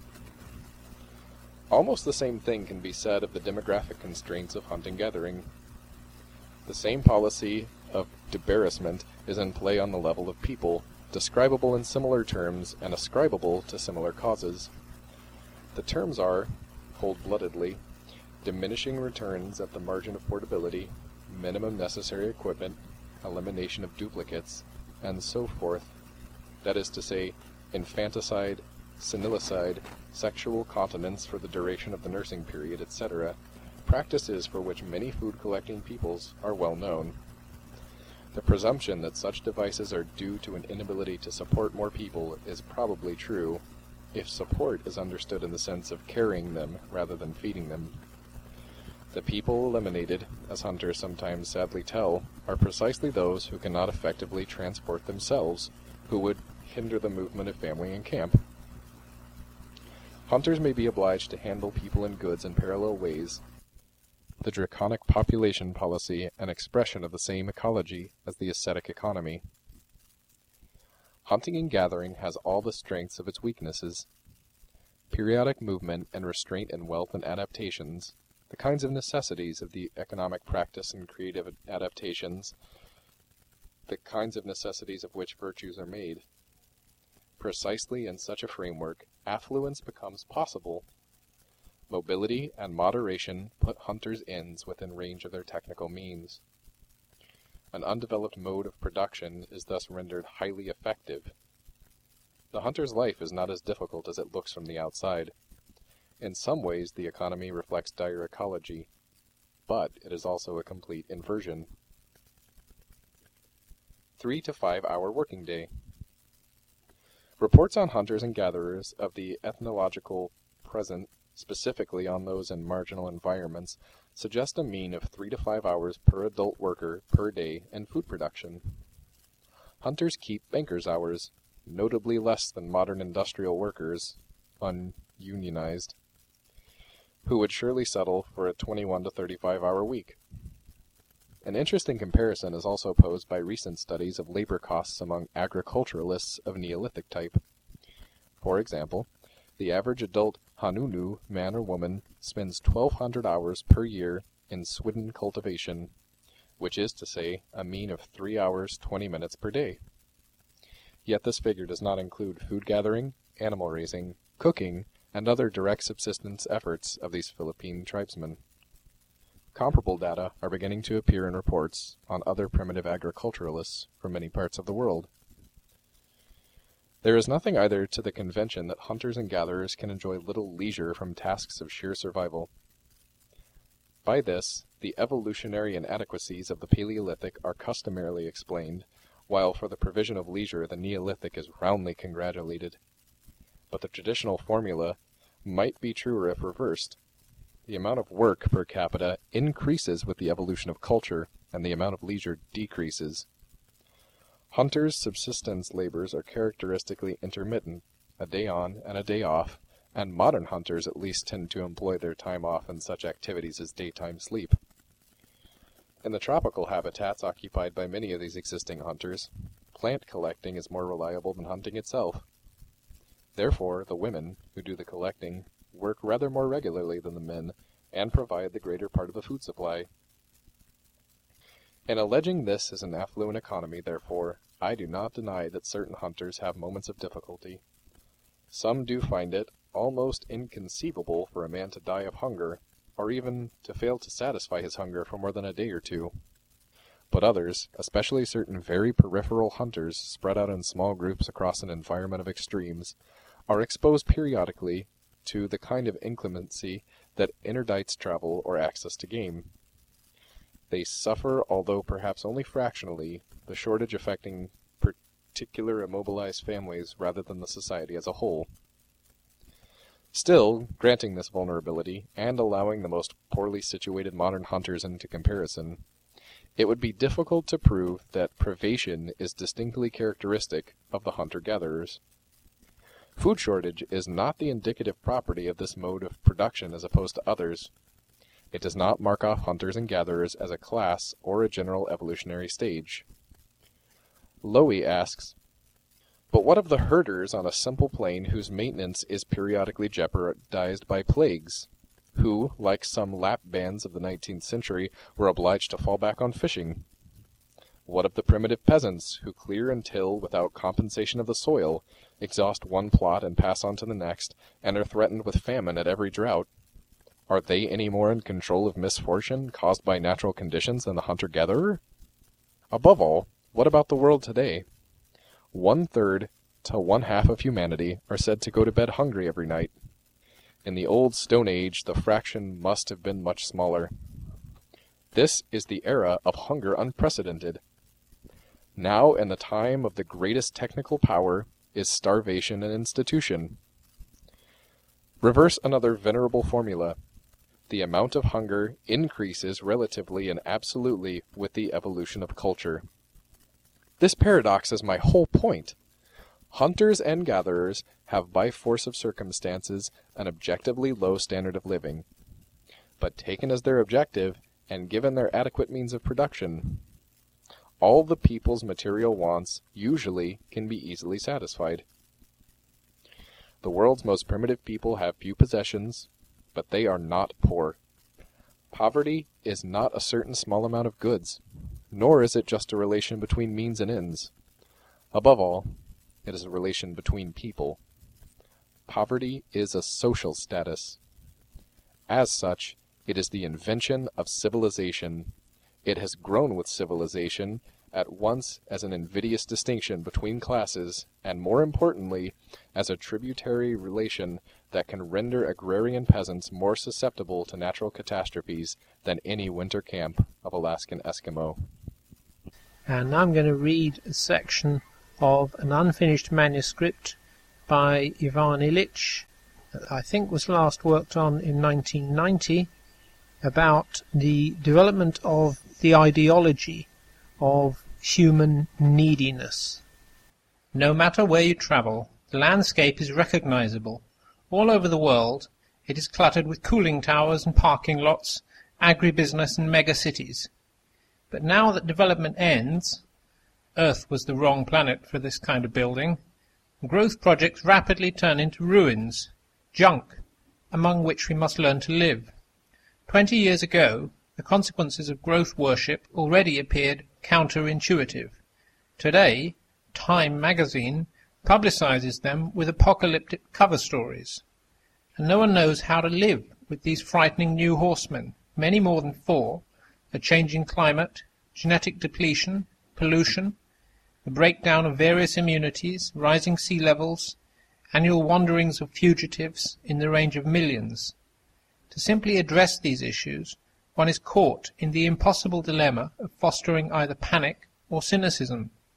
Almost the same thing can be said of the demographic constraints of hunting-gathering. The same policy of debarrassment is in play on the level of people, describable in similar terms and ascribable to similar causes. The terms are, cold-bloodedly, diminishing returns at the margin of portability, minimum necessary equipment, elimination of duplicates, and so forth. That is to say, infanticide, senilicide, sexual continence for the duration of the nursing period, et cetera, practices for which many food-collecting peoples are well known. The presumption that such devices are due to an inability to support more people is probably true, if support is understood in the sense of carrying them rather than feeding them. The people eliminated, as hunters sometimes sadly tell, are precisely those who cannot effectively transport themselves, who would hinder the movement of family and camp. Hunters may be obliged to handle people and goods in parallel ways, the draconic population policy an expression of the same ecology as the ascetic economy. Hunting and gathering has all the strengths of its weaknesses. Periodic movement and restraint in wealth and adaptations, the kinds of necessities of the economic practice and creative adaptations, the kinds of necessities of which virtues are made. Precisely in such a framework, affluence becomes possible. Mobility and moderation put hunters' ends within range of their technical means. An undeveloped mode of production is thus rendered highly effective. The hunter's life is not as difficult as it looks from the outside. In some ways, the economy reflects dire ecology, but it is also a complete inversion. Three to five hour working day. Reports on hunters and gatherers of the ethnological present, specifically on those in marginal environments, suggest a mean of three to five hours per adult worker per day in food production. Hunters keep banker's hours, notably less than modern industrial workers, ununionized, who would surely settle for a twenty-one to thirty-five hour week. An interesting comparison is also posed by recent studies of labor costs among agriculturalists of Neolithic type. For example, the average adult Hanunu man or woman spends twelve hundred hours per year in swidden cultivation, which is to say, a mean of three hours twenty minutes per day. Yet this figure does not include food gathering, animal raising, cooking, and other direct subsistence efforts of these Philippine tribesmen. Comparable data are beginning to appear in reports on other primitive agriculturalists from many parts of the world. There is nothing either to the convention that hunters and gatherers can enjoy little leisure from tasks of sheer survival. By this, the evolutionary inadequacies of the Paleolithic are customarily explained, while for the provision of leisure the Neolithic is roundly congratulated. But the traditional formula might be truer if reversed. The amount of work per capita increases with the evolution of culture, and the amount of leisure decreases. Hunters' subsistence labors are characteristically intermittent, a day on and a day off, and modern hunters at least tend to employ their time off in such activities as daytime sleep. In the tropical habitats occupied by many of these existing hunters, plant collecting is more reliable than hunting itself. Therefore, the women, who do the collecting, work rather more regularly than the men, and provide the greater part of the food supply. In alleging this as an affluent economy, therefore, I do not deny that certain hunters have moments of difficulty. Some do find it almost inconceivable for a man to die of hunger, or even to fail to satisfy his hunger for more than a day or two. But others, especially certain very peripheral hunters spread out in small groups across an environment of extremes, are exposed periodically to the kind of inclemency that interdicts travel or access to game. They suffer, although perhaps only fractionally, the shortage affecting particular immobilized families rather than the society as a whole. Still, granting this vulnerability, and allowing the most poorly situated modern hunters into comparison, it would be difficult to prove that privation is distinctly characteristic of the hunter-gatherers. Food shortage is not the indicative property of this mode of production as opposed to others. It does not mark off hunters and gatherers as a class or a general evolutionary stage. Lowy asks, but what of the herders on a simple plain whose maintenance is periodically jeopardized by plagues, who, like some Lap bands of the nineteenth century, were obliged to fall back on fishing? What of the primitive peasants, who clear and till without compensation of the soil, exhaust one plot and pass on to the next, and are threatened with famine at every drought? Are they any more in control of misfortune caused by natural conditions than the hunter-gatherer? Above all, what about the world today? One-third to one-half of humanity are said to go to bed hungry every night. In the old Stone Age, the fraction must have been much smaller. This is the era of hunger unprecedented. Now, in the time of the greatest technical power, is starvation an institution. Reverse another venerable formula. The amount of hunger increases relatively and absolutely with the evolution of culture. This paradox is my whole point. Hunters and gatherers have by force of circumstances an objectively low standard of living. But taken as their objective, and given their adequate means of production, all the people's material wants usually can be easily satisfied. The world's most primitive people have few possessions, but they are not poor. Poverty is not a certain small amount of goods, nor is it just a relation between means and ends. Above all, it is a relation between people. Poverty is a social status. As such, it is the invention of civilization. It has grown with civilization, at once as an invidious distinction between classes, and more importantly, as a tributary relation that can render agrarian peasants more susceptible to natural catastrophes than any winter camp of Alaskan Eskimo. And now I'm going to read a section of an unfinished manuscript by Ivan Illich that I think was last worked on in nineteen ninety about the development of the ideology of human neediness. No matter where you travel, the landscape is recognizable. All over the world, it is cluttered with cooling towers and parking lots, agribusiness and megacities. But now that development ends, Earth was the wrong planet for this kind of building, growth projects rapidly turn into ruins, junk, among which we must learn to live. Twenty years ago, the consequences of growth worship already appeared counterintuitive. Today, Time magazine publicizes them with apocalyptic cover stories. And no one knows how to live with these frightening new horsemen, many more than four, a changing climate, genetic depletion, pollution, the breakdown of various immunities, rising sea levels, annual wanderings of fugitives in the range of millions. To simply address these issues, one is caught in the impossible dilemma of fostering either panic or cynicism.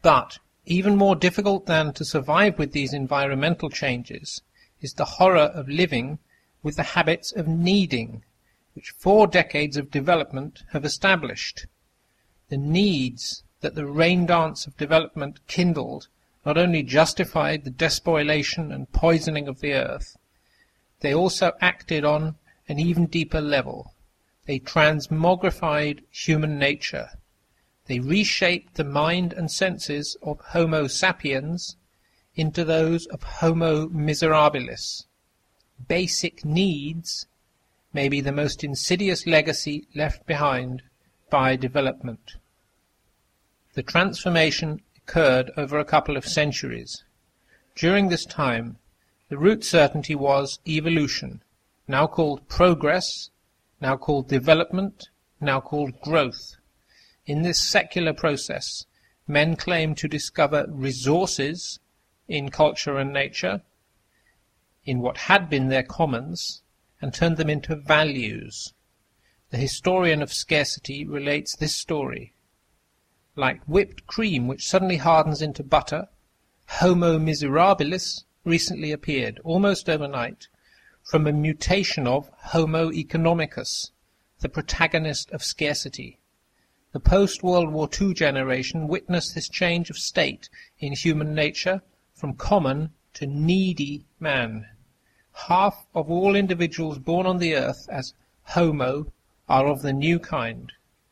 But even more difficult than to survive with these environmental changes is the horror of living with the habits of needing, which four decades of development have established. The needs that the rain dance of development kindled not only justified the despoilation and poisoning of the earth, they also acted on an even deeper level. They transmogrified human nature. They reshaped the mind and senses of Homo sapiens into those of Homo miserabilis. Basic needs may be the most insidious legacy left behind by development. The transformation occurred over a couple of centuries. During this time, the root certainty was evolution, now called progress, now called development, now called growth. In this secular process, men claim to discover resources in culture and nature, in what had been their commons, and turn them into values. The historian of scarcity relates this story. Like whipped cream which suddenly hardens into butter, Homo miserabilis recently appeared, almost overnight, from a mutation of Homo economicus, the protagonist of scarcity. The post-World War Two generation witnessed this change of state in human nature from common to needy man. Half of all individuals born on the earth as Homo are of the new kind.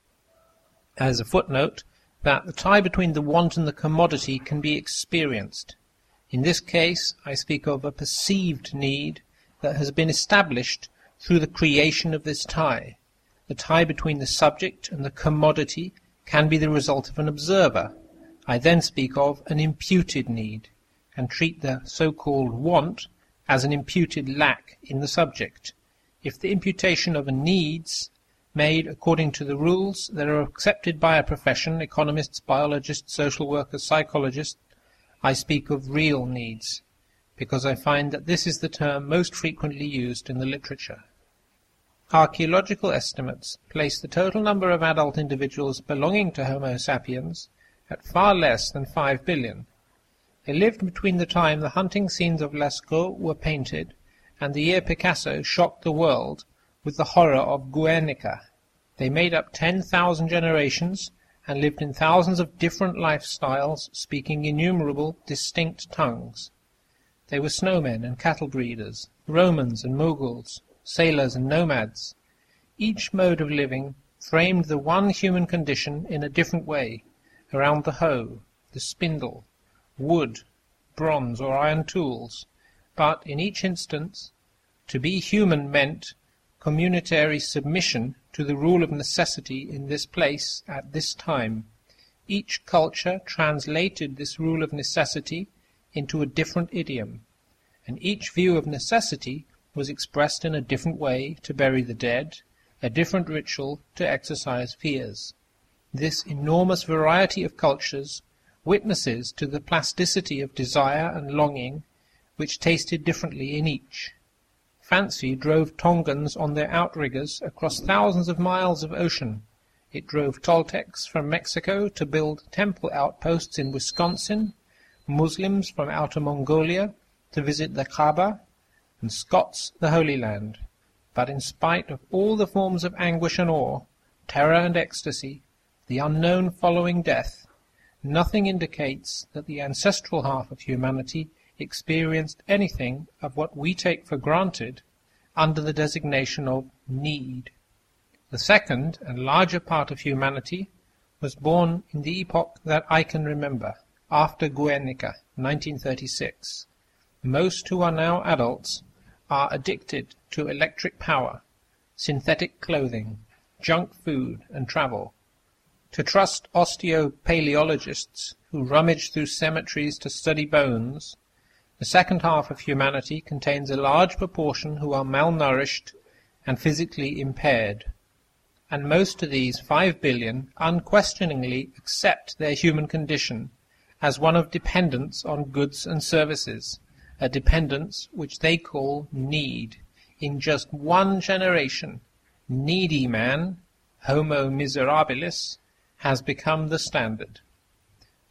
As a footnote, that the tie between the want and the commodity can be experienced. In this case, I speak of a perceived need that has been established through the creation of this tie. The tie between the subject and the commodity can be the result of an observer. I then speak of an imputed need, and treat the so-called want as an imputed lack in the subject. If the imputation of a needs made according to the rules that are accepted by a profession, economists, biologists, social workers, psychologists, I speak of real needs, because I find that this is the term most frequently used in the literature. Archaeological estimates place the total number of adult individuals belonging to Homo sapiens at far less than five billion. They lived between the time the hunting scenes of Lascaux were painted and the year Picasso shocked the world with the horror of Guernica. They made up ten thousand generations and lived in thousands of different lifestyles, speaking innumerable distinct tongues. They were snowmen and cattle breeders, Romans and Moguls, sailors and nomads. Each mode of living framed the one human condition in a different way, around the hoe, the spindle, wood, bronze or iron tools, but in each instance, to be human meant communitary submission to the rule of necessity in this place at this time. Each culture translated this rule of necessity into a different idiom, and each view of necessity was expressed in a different way to bury the dead, a different ritual to exercise fears. This enormous variety of cultures witnesses to the plasticity of desire and longing, which tasted differently in each. Fancy drove Tongans on their outriggers across thousands of miles of ocean. It drove Toltecs from Mexico to build temple outposts in Wisconsin, Muslims from Outer Mongolia to visit the Kaaba, and Scots the Holy Land. But in spite of all the forms of anguish and awe, terror and ecstasy, the unknown following death, nothing indicates that the ancestral half of humanity experienced anything of what we take for granted under the designation of need. The second and larger part of humanity was born in the epoch that I can remember, after Guernica, nineteen thirty-six. Most who are now adults are addicted to electric power, synthetic clothing, junk food, and travel. To trust osteopaleologists who rummage through cemeteries to study bones, the second half of humanity contains a large proportion who are malnourished and physically impaired. And most of these five billion unquestioningly accept their human condition as one of dependence on goods and services, a dependence which they call need. In just one generation, needy man, Homo miserabilis, has become the standard.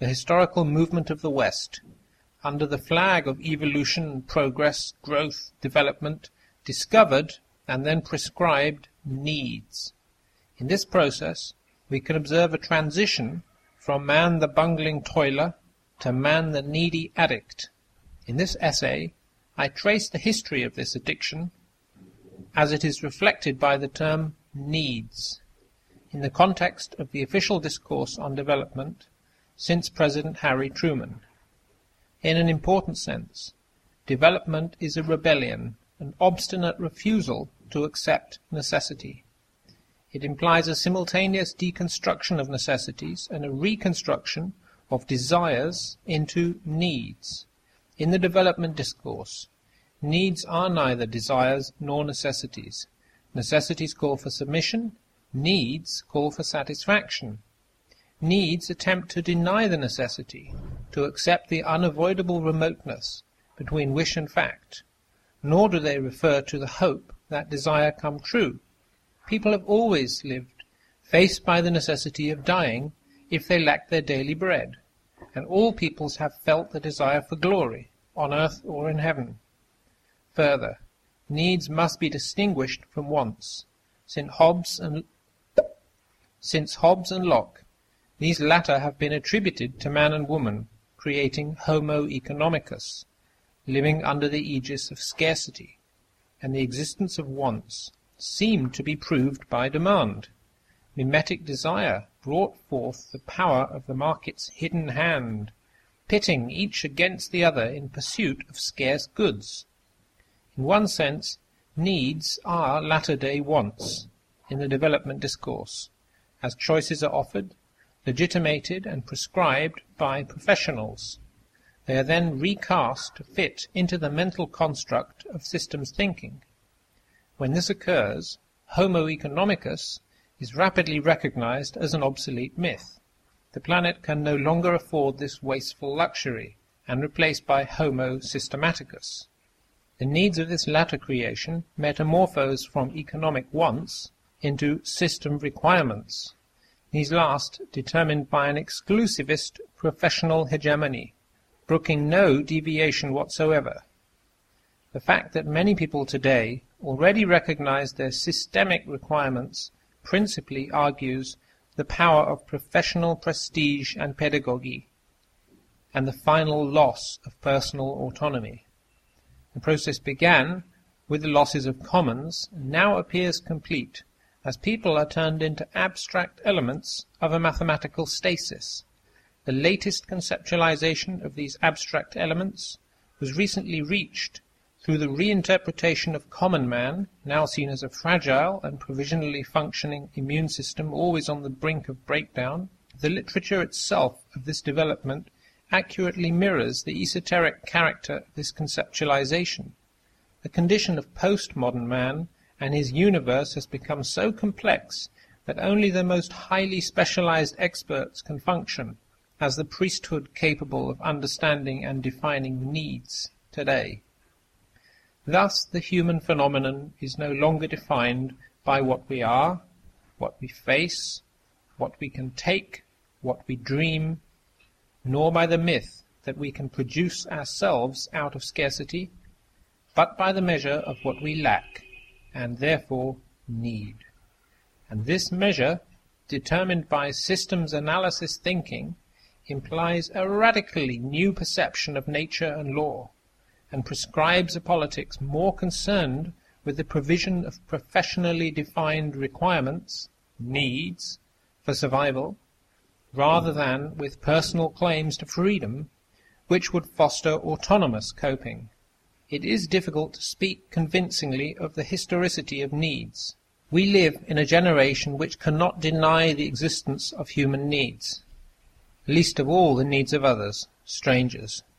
the historical movement of the West, under the flag of evolution, progress, growth, development, discovered and then prescribed needs. In this process, we can observe a transition from man the bungling toiler to man the needy addict. In this essay, I trace the history of this addiction as it is reflected by the term needs, in the context of the official discourse on development since President Harry Truman. In an important sense, development is a rebellion, an obstinate refusal to accept necessity. It implies a simultaneous deconstruction of necessities and a reconstruction of desires into needs. In the development discourse, needs are neither desires nor necessities. Necessities call for submission, needs call for satisfaction. Needs attempt to deny the necessity, to accept the unavoidable remoteness between wish and fact, nor do they refer to the hope that desire come true. People have always lived faced by the necessity of dying if they lack their daily bread, and all peoples have felt the desire for glory, on earth or in heaven. Further, needs must be distinguished from wants, since Hobbes and, since Hobbes and Locke, these latter have been attributed to man and woman, creating Homo economicus, living under the aegis of scarcity, and the existence of wants seemed to be proved by demand. Mimetic desire brought forth the power of the market's hidden hand, pitting each against the other in pursuit of scarce goods. In one sense, needs are latter-day wants in the development discourse, as choices are offered, legitimated and prescribed by professionals. They are then recast to fit into the mental construct of systems thinking. When this occurs, Homo economicus is rapidly recognized as an obsolete myth. The planet can no longer afford this wasteful luxury, and replaced by Homo systematicus. The needs of this latter creation metamorphose from economic wants into system requirements, these last determined by an exclusivist professional hegemony, brooking no deviation whatsoever. The fact that many people today already recognize their systemic requirements principally argues the power of professional prestige and pedagogy, and the final loss of personal autonomy. The process began with the losses of commons, and now appears complete, as people are turned into abstract elements of a mathematical stasis. The latest conceptualization of these abstract elements was recently reached through the reinterpretation of common man, now seen as a fragile and provisionally functioning immune system always on the brink of breakdown. The literature itself of this development accurately mirrors the esoteric character of this conceptualization. The condition of postmodern man and his universe has become so complex that only the most highly specialized experts can function as the priesthood capable of understanding and defining needs today. Thus, the human phenomenon is no longer defined by what we are, what we face, what we can take, what we dream, nor by the myth that we can produce ourselves out of scarcity, but by the measure of what we lack, and therefore need. And this measure, determined by systems analysis thinking, implies a radically new perception of nature and law, and prescribes a politics more concerned with the provision of professionally defined requirements, needs, for survival, rather than with personal claims to freedom, which would foster autonomous coping. It is difficult to speak convincingly of the historicity of needs. We live in a generation which cannot deny the existence of human needs, least of all the needs of others, strangers.